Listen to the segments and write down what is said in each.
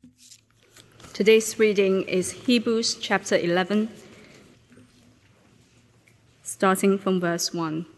Today's reading is Hebrews chapter 11, starting from verse 1.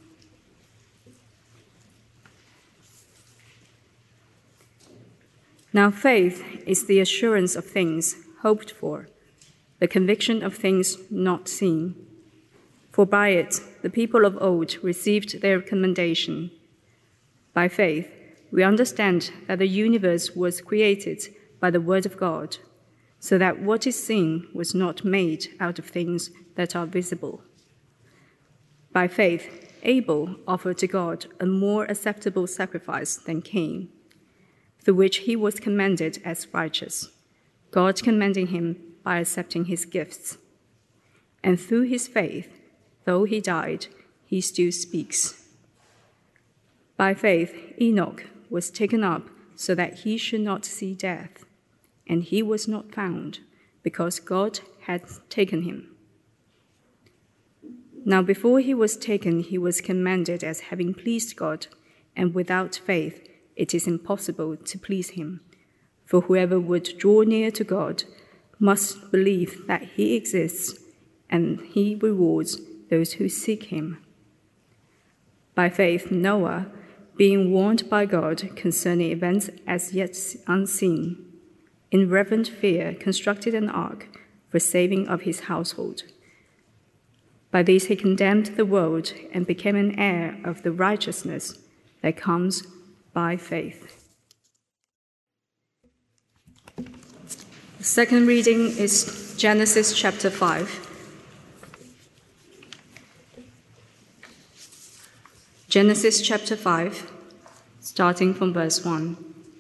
Now faith is the assurance of things hoped for, the conviction of things not seen. For by it the people of old received their commendation. By faith we understand that the universe was created by the word of God, so that what is seen was not made out of things that are visible. By faith, Abel offered to God a more acceptable sacrifice than Cain, through which he was commended as righteous, God commending him by accepting his gifts. And through his faith, though he died, he still speaks. By faith, Enoch was taken up so that he should not see death, and he was not found, because God had taken him. Now before he was taken, he was commended as having pleased God, and without faith it is impossible to please him. For whoever would draw near to God must believe that he exists, and he rewards those who seek him. By faith, Noah, being warned by God concerning events as yet unseen, in reverent fear constructed an ark for saving of his household. By this he condemned the world and became an heir of the righteousness that comes by faith. The second reading is Genesis chapter 5. Genesis chapter 5, starting from verse 1.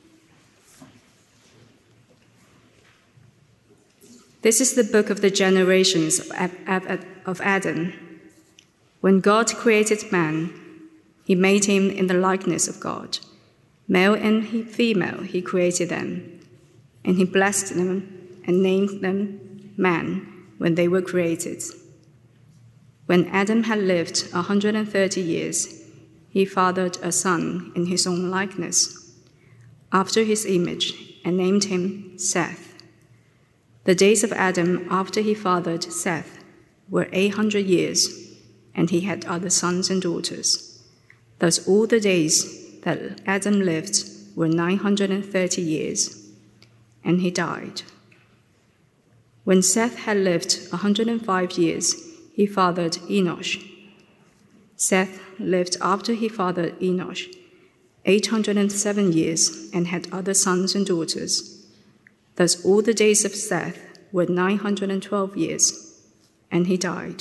This is the book of the generations of Adam. When God created man, he made him in the likeness of God. Male and female he created them, and he blessed them and named them man when they were created. When Adam had lived 130 years, he fathered a son in his own likeness, after his image, and named him Seth. The days of Adam after he fathered Seth were 800 years, and he had other sons and daughters. Thus all the days that Adam lived were 930 years, and he died. When Seth had lived 105 years, he fathered Enosh. Seth lived after he fathered Enosh 807 years, and had other sons and daughters. Thus all the days of Seth were 912 years, and he died.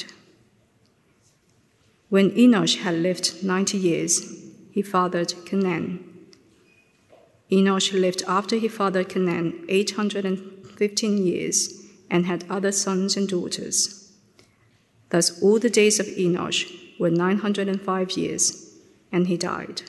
When Enosh had lived 90 years, he fathered Kenan. Enosh lived after he fathered Kenan 815 years, and had other sons and daughters. Thus all the days of Enosh were 905 years, and he died.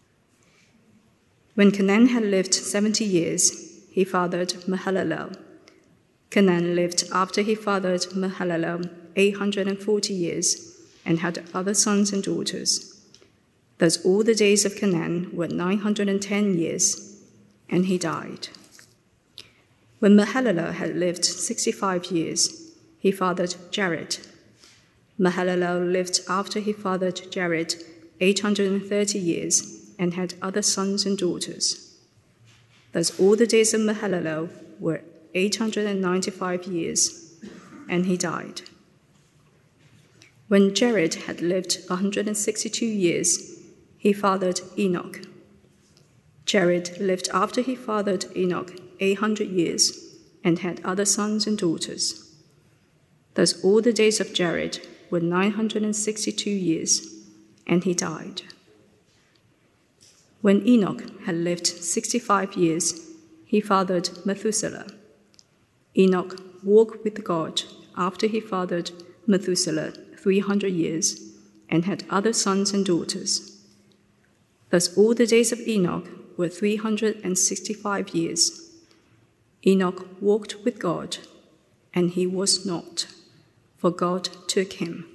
When Kenan had lived 70 years, he fathered Mahalalel. Kenan lived after he fathered Mahalalel 840 years, and had other sons and daughters. Thus all the days of Kenan were 910 years, and he died. When Mahalalel had lived 65 years, he fathered Jared. Mahalalel lived after he fathered Jared 830 years, and had other sons and daughters. Thus all the days of Mahalalel were 895 years, and he died. When Jared had lived 162 years, he fathered Enoch. Jared lived after he fathered Enoch 800 years, and had other sons and daughters. Thus all the days of Jared were 962 years, and he died. When Enoch had lived 65 years, he fathered Methuselah. Enoch walked with God after he fathered Methuselah 300 years, and had other sons and daughters. Thus all the days of Enoch were 365 years. Enoch walked with God, and he was not, for God took him.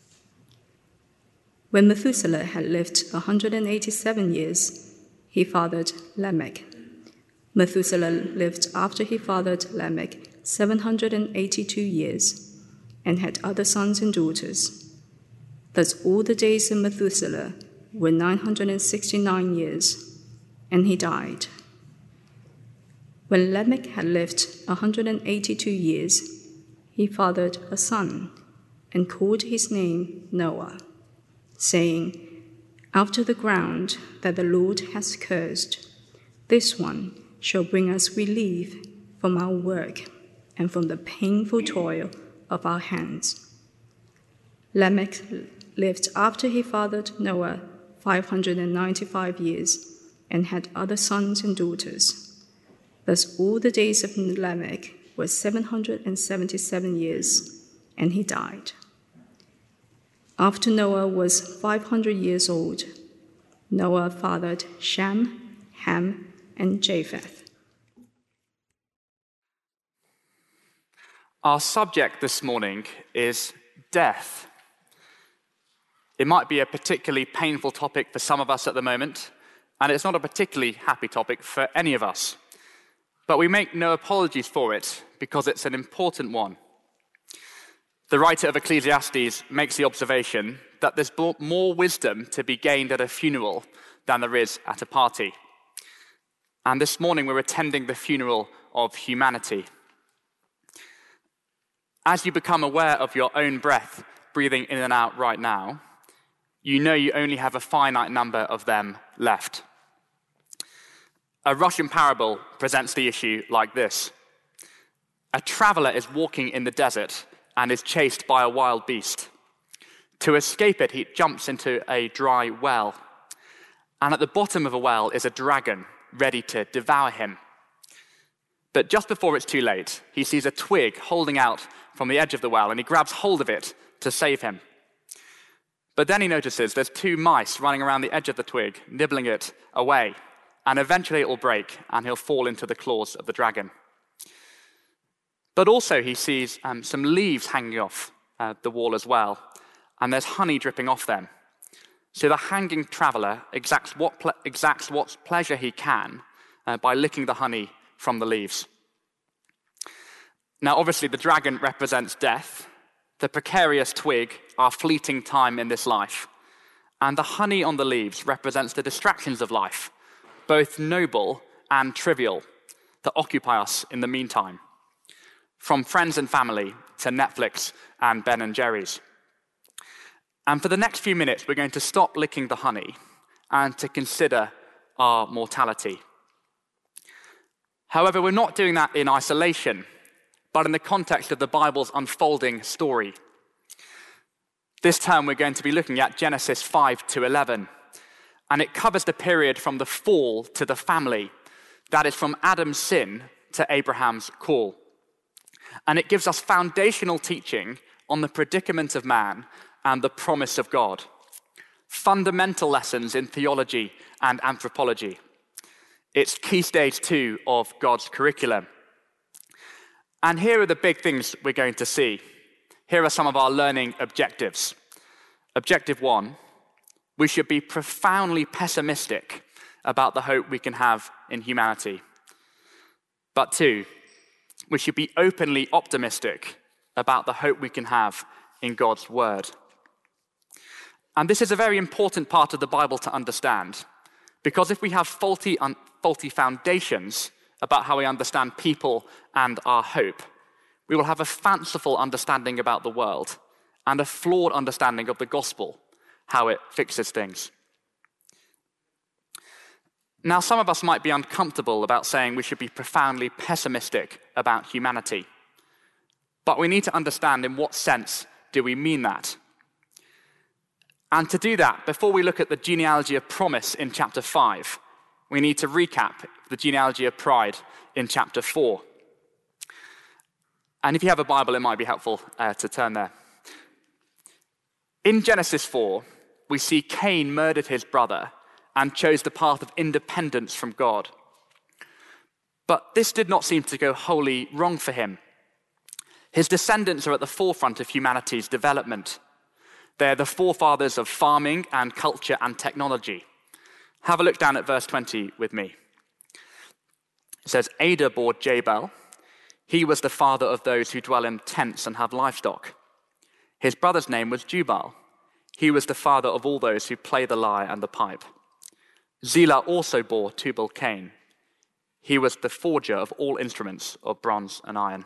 When Methuselah had lived 187 years, he fathered Lamech. Methuselah lived after he fathered Lamech 782 years, and had other sons and daughters. Thus all the days of Methuselah were 969 years, and he died. When Lamech had lived 182 years, he fathered a son, and called his name Noah, saying, "After the ground that the Lord has cursed, this one shall bring us relief from our work and from the painful toil of our hands." Lamech lived after he fathered Noah 595 years, and had other sons and daughters. Thus all the days of Lamech were 777 years, and he died. After Noah was 500 years old, Noah fathered Shem, Ham, and Japheth. Our subject this morning is death. It might be a particularly painful topic for some of us at the moment, and it's not a particularly happy topic for any of us. But we make no apologies for it, because it's an important one. The writer of Ecclesiastes makes the observation that there's more wisdom to be gained at a funeral than there is at a party. And this morning we're attending the funeral of humanity. As you become aware of your own breath breathing in and out right now, you know you only have a finite number of them left. A Russian parable presents the issue like this. A traveler is walking in the desert and is chased by a wild beast. To escape it, he jumps into a dry well. And at the bottom of a well is a dragon ready to devour him. But just before it's too late, he sees a twig holding out from the edge of the well, and he grabs hold of it to save him. But then he notices there's two mice running around the edge of the twig, nibbling it away, and eventually it will break, and he'll fall into the claws of the dragon. But also he sees some leaves hanging off the wall as well, and there's honey dripping off them. So the hanging traveler exacts what pleasure he can by licking the honey from the leaves. Now, obviously, the dragon represents death, the precarious twig, our fleeting time in this life, and the honey on the leaves represents the distractions of life, both noble and trivial, that occupy us in the meantime, from friends and family to Netflix and Ben & Jerry's. And for the next few minutes, we're going to stop licking the honey and to consider our mortality. However, we're not doing that in isolation, but in the context of the Bible's unfolding story. This term, we're going to be looking at Genesis 5 to 11, and it covers the period from the fall to the family, that is, from Adam's sin to Abraham's call. And it gives us foundational teaching on the predicament of man and the promise of God, fundamental lessons in theology and anthropology. It's key stage 2 of God's curriculum. And here are the big things we're going to see. Here are some of our learning objectives. Objective 1, we should be profoundly pessimistic about the hope we can have in humanity. But 2, we should be openly optimistic about the hope we can have in God's word. And this is a very important part of the Bible to understand, because if we have faulty foundations about how we understand people and our hope, we will have a fanciful understanding about the world and a flawed understanding of the gospel, how it fixes things. Now, some of us might be uncomfortable about saying we should be profoundly pessimistic about humanity, but we need to understand in what sense do we mean that. And to do that, before we look at the genealogy of promise in chapter 5, we need to recap the genealogy of pride in chapter 4. And if you have a Bible, it might be helpful to turn there. In Genesis 4, we see Cain murdered his brother and chose the path of independence from God. But this did not seem to go wholly wrong for him. His descendants are at the forefront of humanity's development. They're the forefathers of farming and culture and technology. Have a look down at verse 20 with me. It says, Adah bore Jabal. He was the father of those who dwell in tents and have livestock. His brother's name was Jubal. He was the father of all those who play the lyre and the pipe. Zillah also bore Tubal-Cain. He was the forger of all instruments of bronze and iron.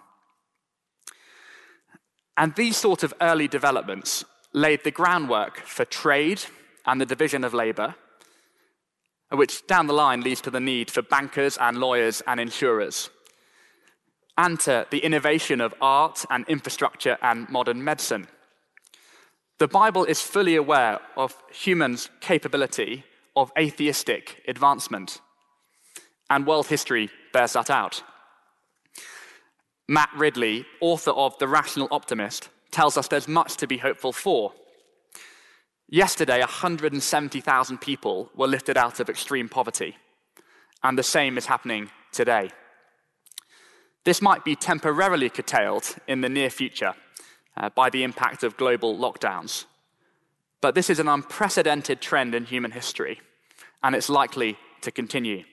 And these sort of early developments laid the groundwork for trade and the division of labor, which down the line leads to the need for bankers and lawyers and insurers, and to the innovation of art and infrastructure and modern medicine. The Bible is fully aware of humans' capability of atheistic advancement, and world history bears that out. Matt Ridley, author of The Rational Optimist, tells us there's much to be hopeful for. Yesterday, 170,000 people were lifted out of extreme poverty, and the same is happening today. This might be temporarily curtailed in the near future by the impact of global lockdowns, but this is an unprecedented trend in human history, and it's likely to continue.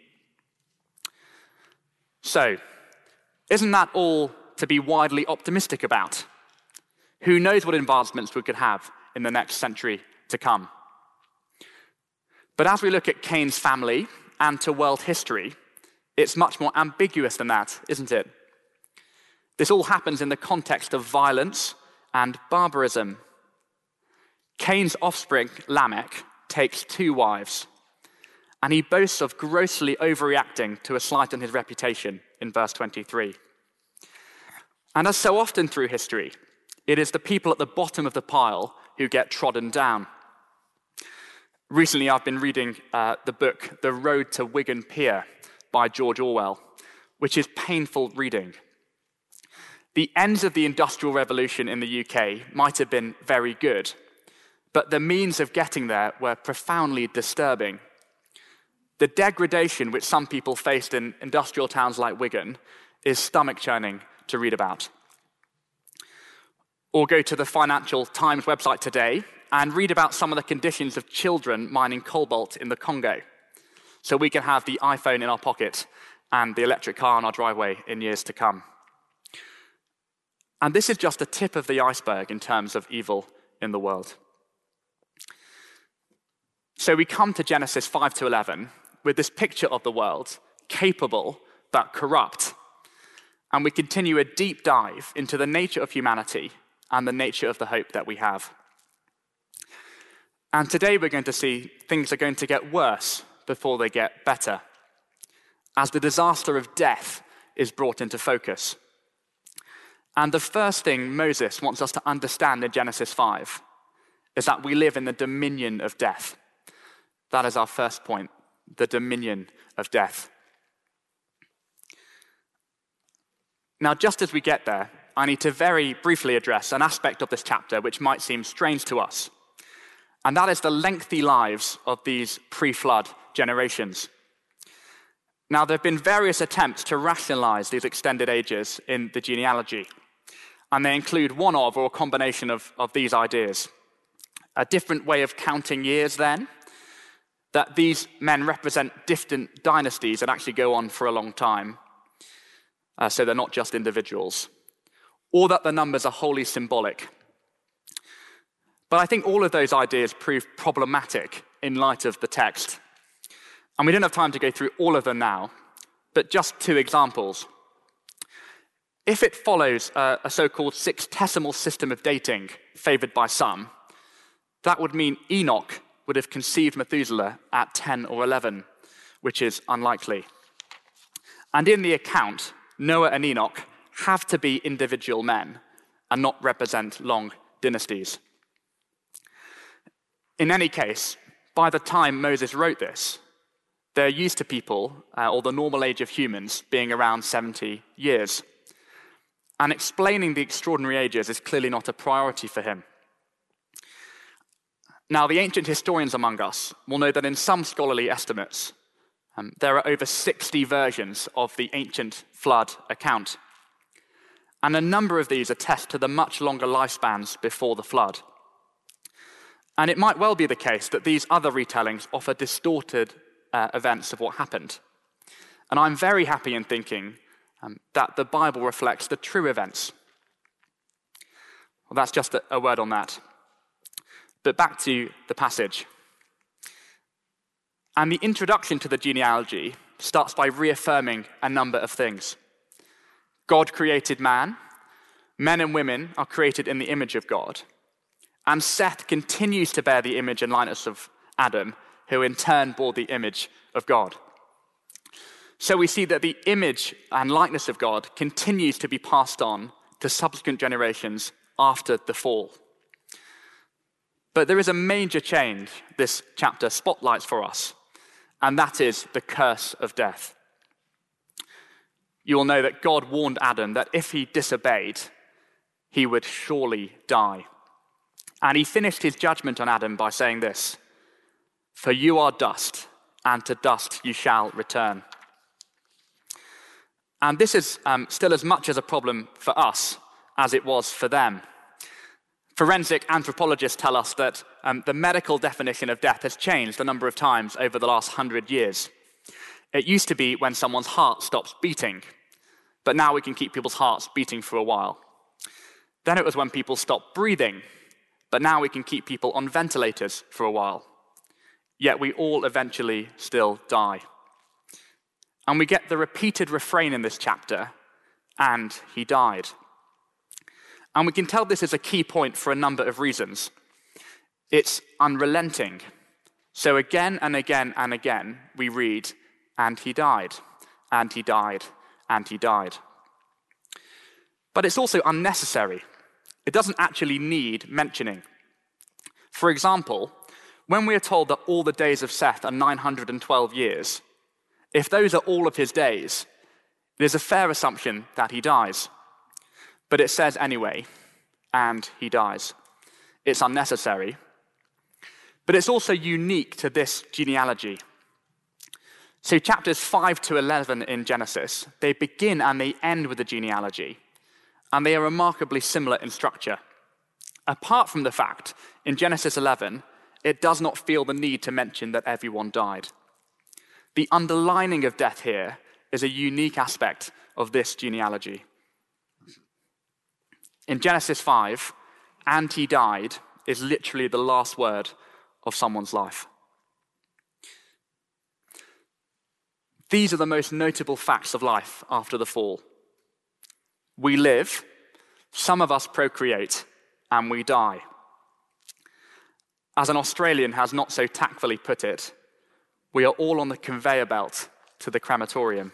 So, isn't that all to be widely optimistic about? Who knows what advancements we could have in the next century to come? But as we look at Cain's family and to world history, it's much more ambiguous than that, isn't it? This all happens in the context of violence and barbarism. Cain's offspring, Lamech, takes 2 wives, and he boasts of grossly overreacting to a slight on his reputation in verse 23. And as so often through history, it is the people at the bottom of the pile who get trodden down. Recently, I've been reading the book The Road to Wigan Pier by George Orwell, which is painful reading. The ends of the Industrial Revolution in the UK might have been very good, but the means of getting there were profoundly disturbing. The degradation which some people faced in industrial towns like Wigan is stomach-churning to read about. Or go to the Financial Times website today and read about some of the conditions of children mining cobalt in the Congo, so we can have the iPhone in our pocket and the electric car in our driveway in years to come. And this is just the tip of the iceberg in terms of evil in the world. So we come to Genesis 5 to 11 with this picture of the world, capable but corrupt. And we continue a deep dive into the nature of humanity and the nature of the hope that we have. And today we're going to see things are going to get worse before they get better, as the disaster of death is brought into focus. And the first thing Moses wants us to understand in Genesis 5 is that we live in the dominion of death. That is our first point, the dominion of death. Now, just as we get there, I need to very briefly address an aspect of this chapter which might seem strange to us, and that is the lengthy lives of these pre-flood generations. Now, there have been various attempts to rationalize these extended ages in the genealogy, and they include one of or a combination of these ideas. A different way of counting years, then, that these men represent different dynasties that actually go on for a long time, so they're not just individuals, or that the numbers are wholly symbolic. But I think all of those ideas prove problematic in light of the text. And we don't have time to go through all of them now, but just 2 examples. If it follows a so-called sextesimal system of dating favored by some, that would mean Enoch would have conceived Methuselah at 10 or 11, which is unlikely. And in the account, Noah and Enoch have to be individual men and not represent long dynasties. In any case, by the time Moses wrote this, they're used to people, or the normal age of humans, being around 70 years. And explaining the extraordinary ages is clearly not a priority for him. Now, the ancient historians among us will know that in some scholarly estimates, there are over 60 versions of the ancient flood account. And a number of these attest to the much longer lifespans before the flood. And it might well be the case that these other retellings offer distorted events of what happened. And I'm very happy in thinking that the Bible reflects the true events. Well, that's just a word on that. But back to the passage. And the introduction to the genealogy starts by reaffirming a number of things. God created man. Men and women are created in the image of God. And Seth continues to bear the image and likeness of Adam, who in turn bore the image of God. So we see that the image and likeness of God continues to be passed on to subsequent generations after the fall. But there is a major change this chapter spotlights for us, and that is the curse of death. You will know that God warned Adam that if he disobeyed, he would surely die. And he finished his judgment on Adam by saying this, "For you are dust, and to dust you shall return." And this is still as much as a problem for us as it was for them. Forensic anthropologists tell us that the medical definition of death has changed a number of times over the last 100 years. It used to be when someone's heart stops beating, but now we can keep people's hearts beating for a while. Then it was when people stopped breathing, but now we can keep people on ventilators for a while. Yet we all eventually still die. And we get the repeated refrain in this chapter, "and he died." And we can tell this is a key point for a number of reasons. It's unrelenting. So again and again and again, we read, "and he died, and he died, and he died." But it's also unnecessary. It doesn't actually need mentioning. For example, when we are told that all the days of Seth are 912 years, if those are all of his days, it is a fair assumption that he dies. But it says anyway, "and he dies." It's unnecessary. But it's also unique to this genealogy. So chapters 5 to 11 in Genesis, they begin and they end with a genealogy. And they are remarkably similar in structure. Apart from the fact, in Genesis 11, it does not feel the need to mention that everyone died. The underlining of death here is a unique aspect of this genealogy. In Genesis 5, "and he died" is literally the last word of someone's life. These are the most notable facts of life after the fall. We live, some of us procreate, and we die. As an Australian has not so tactfully put it, we are all on the conveyor belt to the crematorium.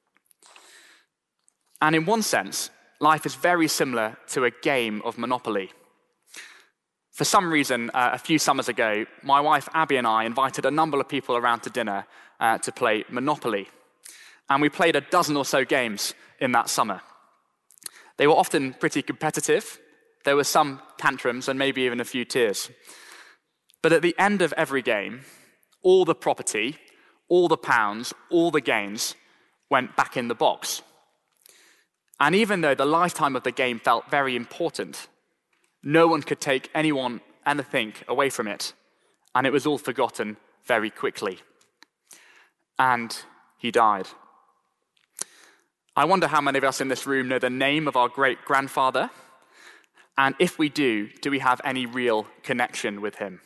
And in one sense, life is very similar to a game of Monopoly. For some reason, a few summers ago, my wife Abby and I invited a number of people around to dinner to play Monopoly. And we played a dozen or so games in that summer. They were often pretty competitive. There were some tantrums and maybe even a few tears. But at the end of every game, all the property, all the pounds, all the gains went back in the box. And even though the lifetime of the game felt very important, no one could take anything away from it, and it was all forgotten very quickly. And he died. I wonder how many of us in this room know the name of our great-grandfather, and if we do we have any real connection with him?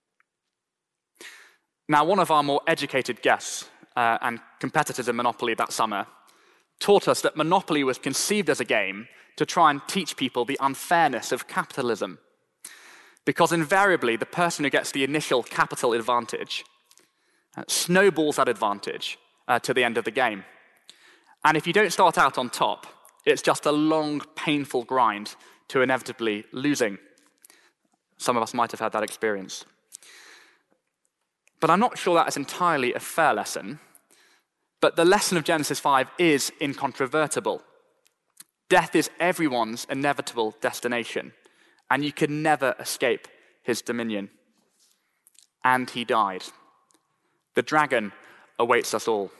Now, one of our more educated guests and competitors in Monopoly that summer taught us that Monopoly was conceived as a game to try and teach people the unfairness of capitalism. Because invariably, the person who gets the initial capital advantage snowballs that advantage to the end of the game. And if you don't start out on top, it's just a long, painful grind to inevitably losing. Some of us might have had that experience. But I'm not sure that is entirely a fair lesson. But the lesson of Genesis 5 is incontrovertible. Death is everyone's inevitable destination, and you can never escape his dominion. And he died. The dragon awaits us all.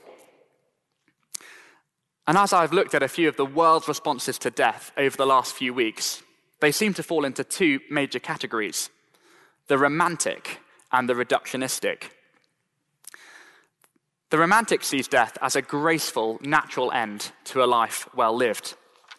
And as I've looked at a few of the world's responses to death over the last few weeks, they seem to fall into two major categories: the romantic and the reductionistic. The romantic sees death as a graceful, natural end to a life well lived.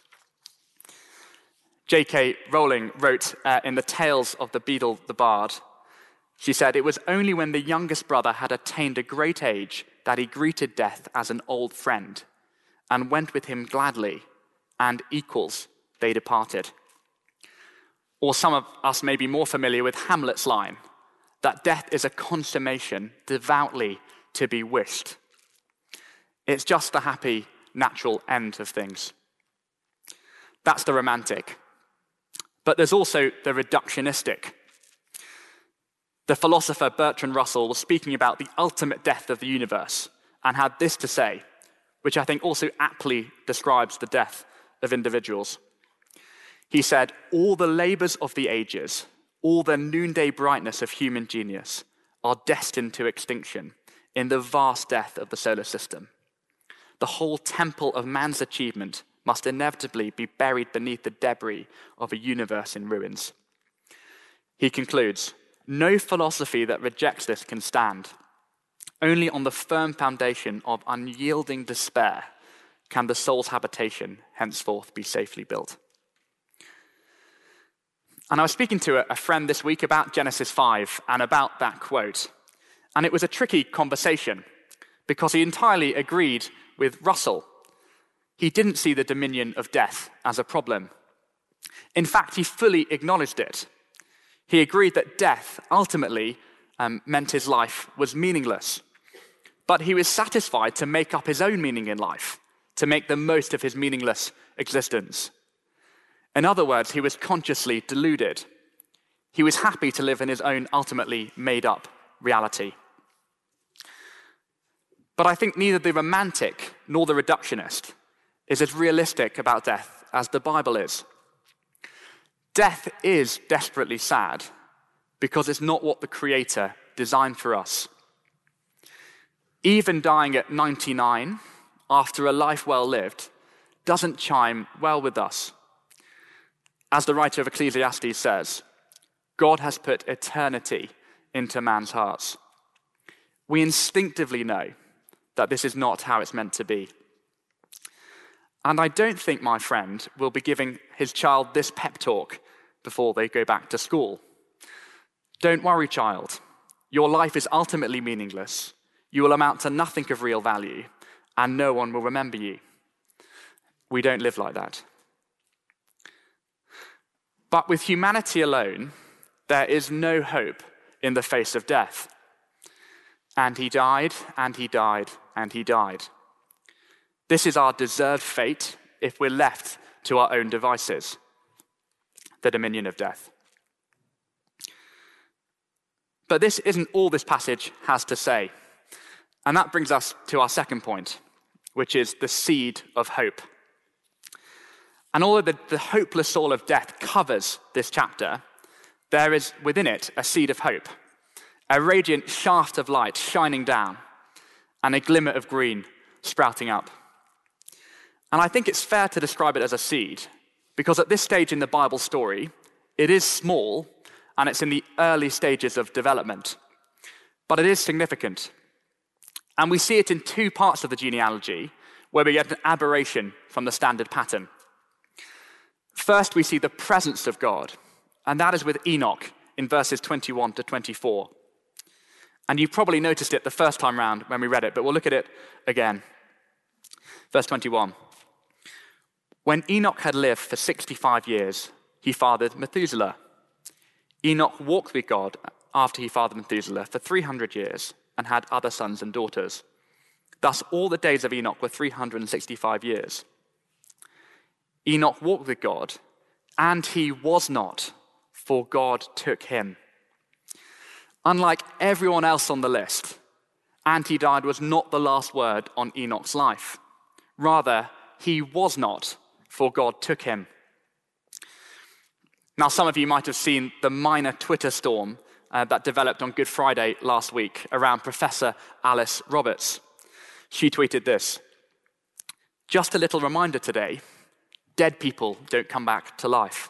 J.K. Rowling wrote in The Tales of the Beadle the Bard, she said, "It was only when the youngest brother had attained a great age that he greeted death as an old friend, and went with him gladly, and equals they departed." Or some of us may be more familiar with Hamlet's line, that death is a consummation devoutly to be wished. It's just the happy, natural end of things. That's the romantic. But there's also the reductionistic. The philosopher Bertrand Russell was speaking about the ultimate death of the universe and had this to say, which I think also aptly describes the death of individuals. He said, "All the labors of the ages, all the noonday brightness of human genius are destined to extinction in the vast death of the solar system. The whole temple of man's achievement must inevitably be buried beneath the debris of a universe in ruins." He concludes, "No philosophy that rejects this can stand. Only on the firm foundation of unyielding despair can the soul's habitation henceforth be safely built." And I was speaking to a friend this week about Genesis 5 and about that quote. And it was a tricky conversation because he entirely agreed with Russell. He didn't see the dominion of death as a problem. In fact, he fully acknowledged it. He agreed that death ultimately meant his life was meaningless. But he was satisfied to make up his own meaning in life, to make the most of his meaningless existence. In other words, he was consciously deluded. He was happy to live in his own ultimately made-up reality. But I think neither the romantic nor the reductionist is as realistic about death as the Bible is. Death is desperately sad because it's not what the Creator designed for us. Even dying at 99 after a life well lived doesn't chime well with us. As the writer of Ecclesiastes says, God has put eternity into man's hearts. We instinctively know that this is not how it's meant to be. And I don't think my friend will be giving his child this pep talk before they go back to school. Don't worry, child. Your life is ultimately meaningless. You will amount to nothing of real value, and no one will remember you. We don't live like that. But with humanity alone, there is no hope in the face of death. And he died, and he died, and he died. This is our deserved fate if we're left to our own devices, the dominion of death. But this isn't all this passage has to say. And that brings us to our second point, which is the seed of hope. And although the hopeless soul of death covers this chapter, there is within it a seed of hope, a radiant shaft of light shining down, and a glimmer of green sprouting up. And I think it's fair to describe it as a seed, because at this stage in the Bible story, it is small, and it's in the early stages of development. But it is significant. And we see it in two parts of the genealogy, where we get an aberration from the standard pattern. First, we see the presence of God, and that is with Enoch in verses 21 to 24. And you probably noticed it the first time round when we read it, but we'll look at it again. Verse 21. When Enoch had lived for 65 years, he fathered Methuselah. Enoch walked with God after he fathered Methuselah for 300 years and had other sons and daughters. Thus, all the days of Enoch were 365 years. Enoch walked with God, and he was not, for God took him. Unlike everyone else on the list, and he died was not the last word on Enoch's life. Rather, he was not, for God took him. Now, some of you might have seen the minor Twitter storm that developed on Good Friday last week around Professor Alice Roberts. She tweeted this: "Just a little reminder today, dead people don't come back to life."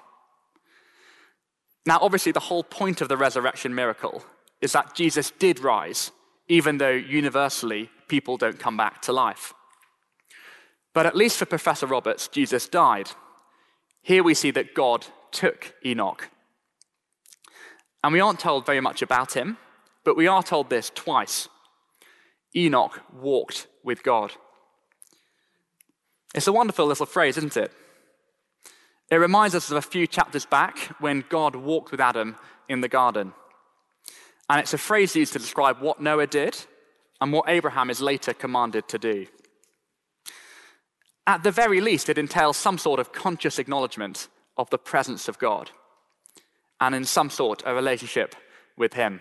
Now, obviously, the whole point of the resurrection miracle is that Jesus did rise even though universally people don't come back to life. But at least for Professor Roberts, Jesus died. Here we see that God took Enoch. And we aren't told very much about him, but we are told this twice. Enoch walked with God. It's a wonderful little phrase, isn't it? It reminds us of a few chapters back when God walked with Adam in the garden. And it's a phrase used to describe what Noah did and what Abraham is later commanded to do. At the very least, it entails some sort of conscious acknowledgement of the presence of God and in some sort a relationship with him.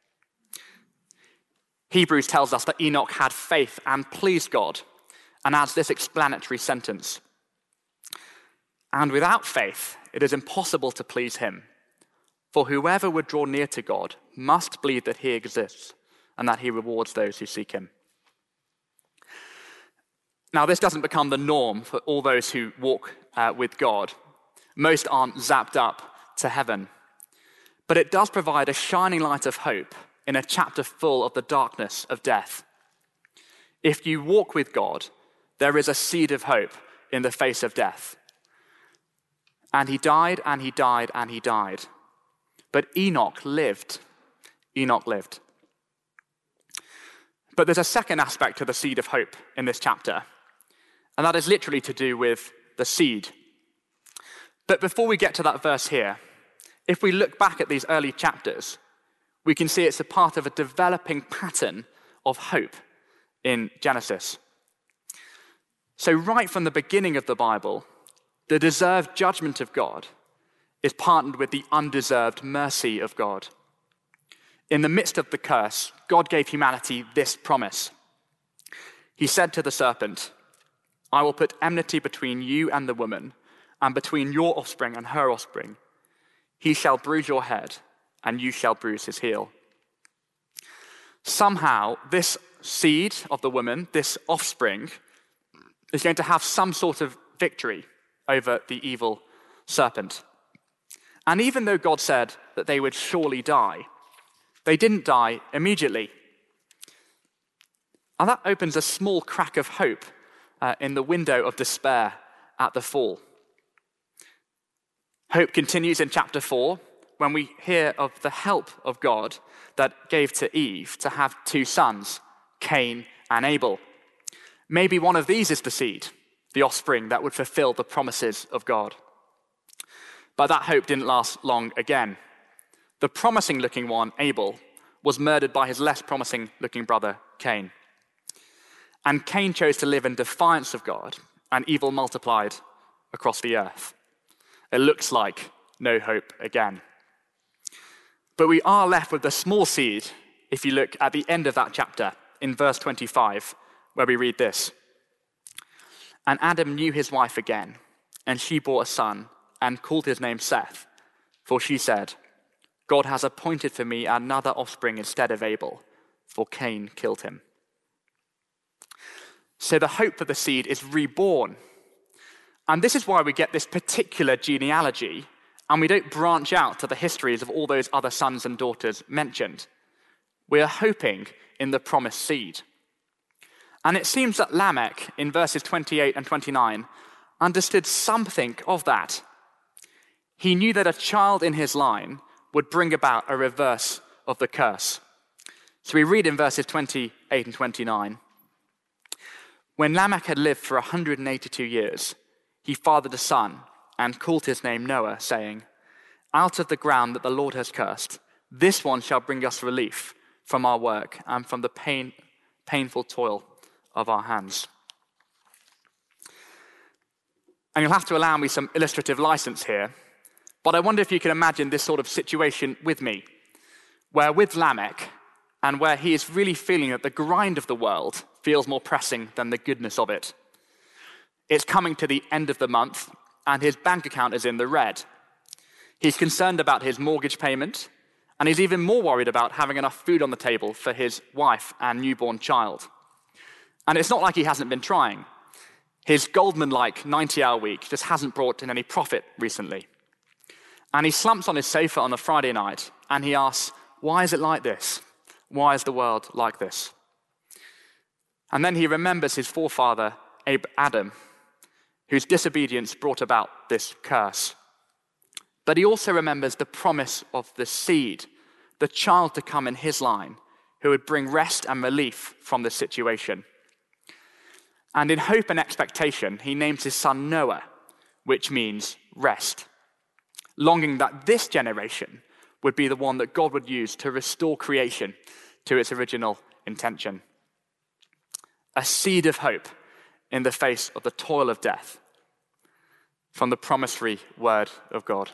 Hebrews tells us that Enoch had faith and pleased God and adds this explanatory sentence. And without faith, it is impossible to please him. For whoever would draw near to God must believe that he exists and that he rewards those who seek him. Now, this doesn't become the norm for all those who walk with God. Most aren't zapped up to heaven. But it does provide a shining light of hope in a chapter full of the darkness of death. If you walk with God, there is a seed of hope in the face of death. And he died, and he died, and he died. But Enoch lived. Enoch lived. But there's a second aspect to the seed of hope in this chapter, and that is literally to do with the seed. But before we get to that verse here, if we look back at these early chapters, we can see it's a part of a developing pattern of hope in Genesis. So right from the beginning of the Bible, the deserved judgment of God is partnered with the undeserved mercy of God. In the midst of the curse, God gave humanity this promise. He said to the serpent, I will put enmity between you and the woman, and between your offspring and her offspring. He shall bruise your head, and you shall bruise his heel. Somehow, this seed of the woman, this offspring, is going to have some sort of victory over the evil serpent. And even though God said that they would surely die, they didn't die immediately. And that opens a small crack of hope in the window of despair at the fall. Hope continues in chapter 4 when we hear of the help of God that gave to Eve to have two sons, Cain and Abel. Maybe one of these is the seed, the offspring that would fulfill the promises of God. But that hope didn't last long again. The promising-looking one, Abel, was murdered by his less promising-looking brother, Cain. And Cain chose to live in defiance of God, and evil multiplied across the earth. It looks like no hope again. But we are left with the small seed if you look at the end of that chapter, in verse 25, where we read this. And Adam knew his wife again, and she bore a son, and called his name Seth, for she said, God has appointed for me another offspring instead of Abel, for Cain killed him. So the hope for the seed is reborn. And this is why we get this particular genealogy, and we don't branch out to the histories of all those other sons and daughters mentioned. We are hoping in the promised seed. And it seems that Lamech, in verses 28 and 29, understood something of that. He knew that a child in his line would bring about a reverse of the curse. So we read in verses 28 and 29, when Lamech had lived for 182 years, he fathered a son and called his name Noah, saying, out of the ground that the Lord has cursed, this one shall bring us relief from our work and from the painful toil of our hands. And you'll have to allow me some illustrative license here, but I wonder if you can imagine this sort of situation with me, where with Lamech, and where he is really feeling that the grind of the world feels more pressing than the goodness of it. It's coming to the end of the month, and his bank account is in the red. He's concerned about his mortgage payment, and he's even more worried about having enough food on the table for his wife and newborn child. And it's not like he hasn't been trying. His Goldman-like 90-hour week just hasn't brought in any profit recently. And he slumps on his sofa on a Friday night, and he asks, why is it like this? Why is the world like this? And then he remembers his forefather, Adam, whose disobedience brought about this curse. But he also remembers the promise of the seed, the child to come in his line, who would bring rest and relief from this situation. And in hope and expectation, he names his son Noah, which means rest, longing that this generation would be the one that God would use to restore creation to its original intention. A seed of hope in the face of the toil of death from the promise-free word of God.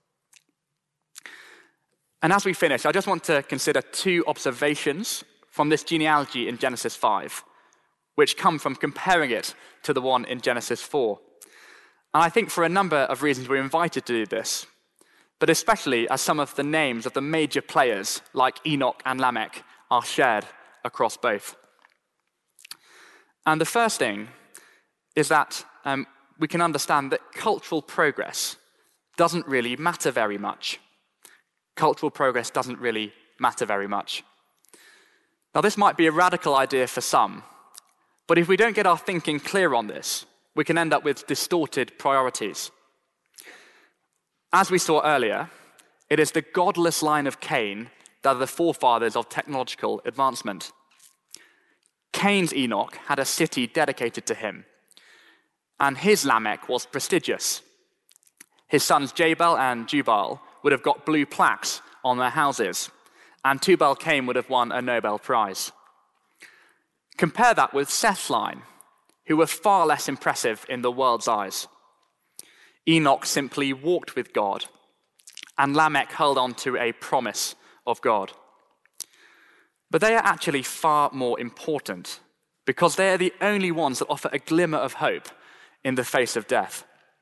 And as we finish, I just want to consider two observations from this genealogy in Genesis 5, which come from comparing it to the one in Genesis 4. And I think for a number of reasons we're invited to do this, but especially as some of the names of the major players like Enoch and Lamech are shared across both. And the first thing is that we can understand that cultural progress doesn't really matter very much. Cultural progress doesn't really matter very much. Now, this might be a radical idea for some, but if we don't get our thinking clear on this, we can end up with distorted priorities. As we saw earlier, it is the godless line of Cain that are the forefathers of technological advancement. Cain's Enoch had a city dedicated to him, and his Lamech was prestigious. His sons Jabal and Jubal would have got blue plaques on their houses, and Tubal-Cain would have won a Nobel Prize. Compare that with Seth's line, who were far less impressive in the world's eyes. Enoch simply walked with God, and Lamech held on to a promise of God. But they are actually far more important, because they are the only ones that offer a glimmer of hope in the face of death.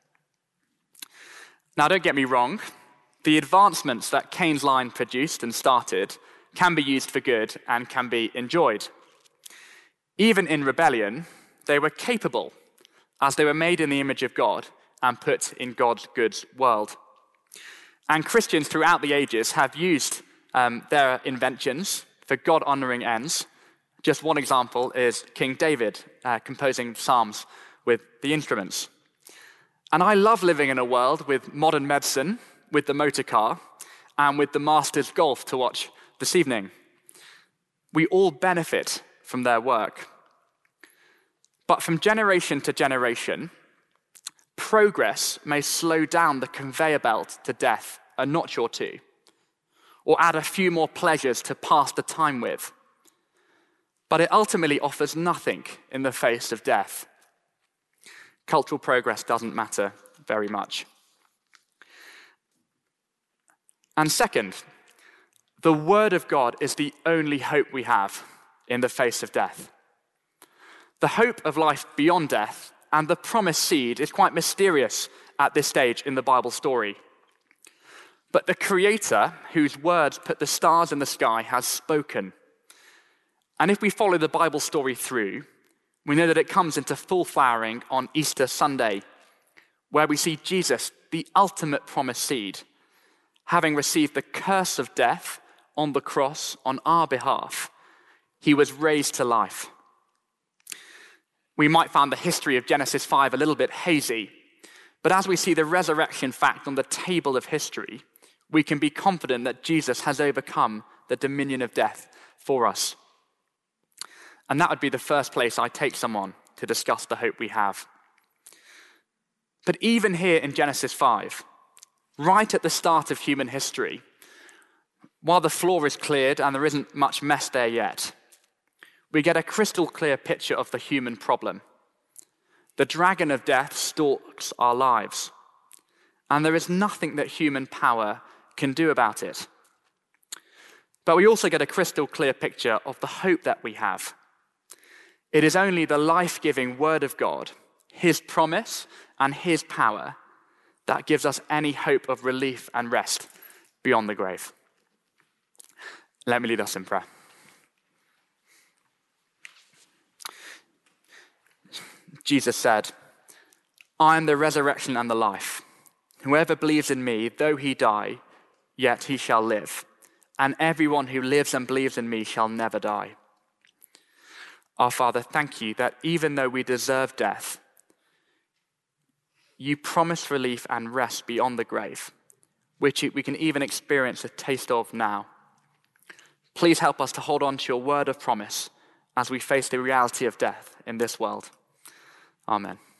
Now, don't get me wrong, the advancements that Cain's line produced and started can be used for good and can be enjoyed. Even in rebellion, they were capable, as they were made in the image of God and put in God's good world. And Christians throughout the ages have used their inventions for God-honoring ends. Just one example is King David composing psalms with the instruments. And I love living in a world with modern medicine, with the motor car, and with the Masters Golf to watch this evening. We all benefit from their work. But from generation to generation, progress may slow down the conveyor belt to death a notch or two, or add a few more pleasures to pass the time with. But it ultimately offers nothing in the face of death. Cultural progress doesn't matter very much. And second, the Word of God is the only hope we have in the face of death. The hope of life beyond death and the promised seed is quite mysterious at this stage in the Bible story. But the Creator, whose words put the stars in the sky, has spoken. And if we follow the Bible story through, we know that it comes into full flowering on Easter Sunday, where we see Jesus, the ultimate promised seed, having received the curse of death on the cross on our behalf. He was raised to life. We might find the history of Genesis 5 a little bit hazy, but as we see the resurrection fact on the table of history, we can be confident that Jesus has overcome the dominion of death for us. And that would be the first place I take someone to discuss the hope we have. But even here in Genesis 5, right at the start of human history, while the floor is cleared and there isn't much mess there yet, we get a crystal clear picture of the human problem. The dragon of death stalks our lives, and there is nothing that human power can do about it. But we also get a crystal clear picture of the hope that we have. It is only the life-giving Word of God, His promise and His power, that gives us any hope of relief and rest beyond the grave. Let me lead us in prayer. Jesus said, "I am the resurrection and the life. Whoever believes in me, though he die, yet he shall live. and everyone who lives and believes in me shall never die. Our Father, thank you that even though we deserve death, you promise relief and rest beyond the grave, which we can even experience a taste of now. Please help us to hold on to your word of promise as we face the reality of death in this world. Amen.